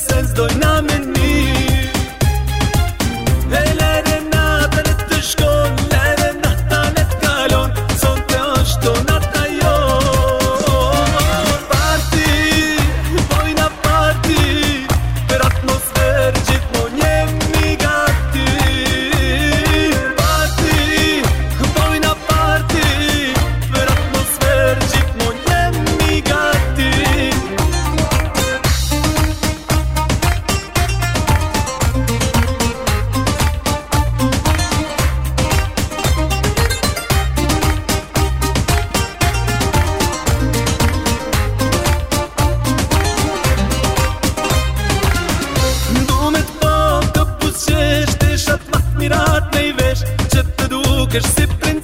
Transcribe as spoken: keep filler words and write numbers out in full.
se s'dojna me një. E lere nata në të shkon, lere nata në të kalon, sonte është nata jon. Parti, bojna parti, për atmosferë gjithmonë jemi gati. Parti, bojna parti, për atmosferë gjithmonë jemi gati. Ndu me t'pom të pusqesh, të shat ma t'mirat me i vesh, që të dukesh si prind